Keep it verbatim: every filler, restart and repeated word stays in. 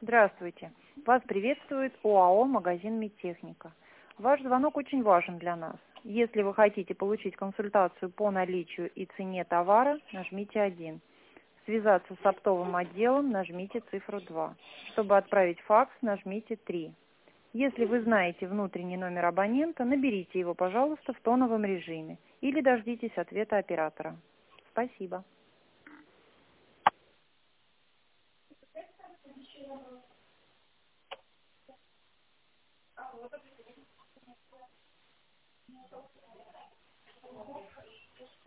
Здравствуйте. Вас приветствует ОАО «Магазин Медтехника». Ваш звонок очень важен для нас. Если вы хотите получить консультацию по наличию и цене товара, нажмите один. Связаться с оптовым отделом, нажмите цифру два. Чтобы отправить факс, нажмите три. Если вы знаете внутренний номер абонента, наберите его, пожалуйста, в тоновом режиме или дождитесь ответа оператора. Спасибо.